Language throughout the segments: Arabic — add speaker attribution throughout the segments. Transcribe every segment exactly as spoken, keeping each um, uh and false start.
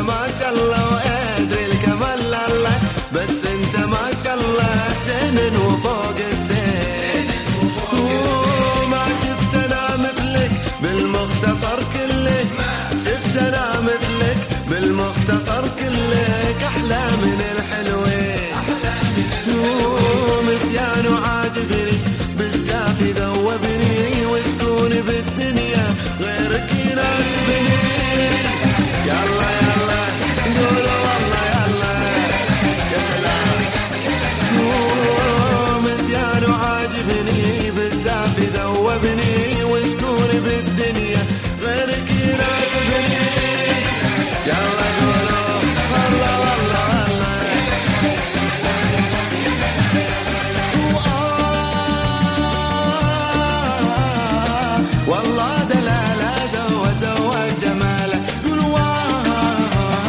Speaker 1: ما شاء الله وادري الكمال لله، بس انت ما شاء الله زين وفوق الزين. وما شفت انا مثلك بالمختصر كله، شفت انا مثلك بالمختصر كلك، احلى من الحلوين ومزيان وعاجبني بالذات ذوبني، وتكون بالدنيا غيرك يناسبني. يلا يلا قولوا والله يلا يا سلام، مزيان وعاجبني بالذات ذوبني، وتكون بالدنيا غيرك يناسبني. يلا قولوا والله والله والله والله دلالة زوى زوى جماله، قول واه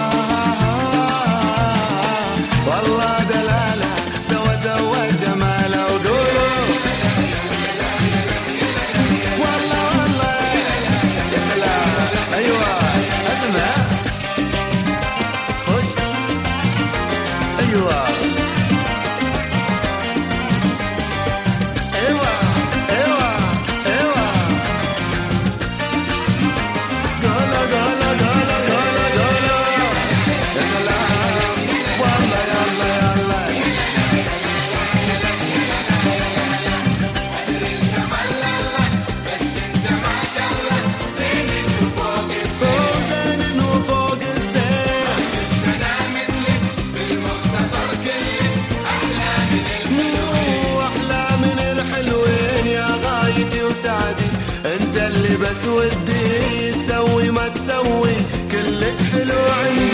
Speaker 1: والله دلالة زوى زوى جماله، وقولوا والله والله يا سلام. أيوة أسمع خش أيوة ايوه ايوه ايوه قولا قولا قولا قولا قولا يا سلام والله يلا يلا. فوق زين وفوق الزين، واحلى من الحلوين يا غايتي وسعدي، انت اللي بس ودي تسوي ما تسوي كلك حلو عندي.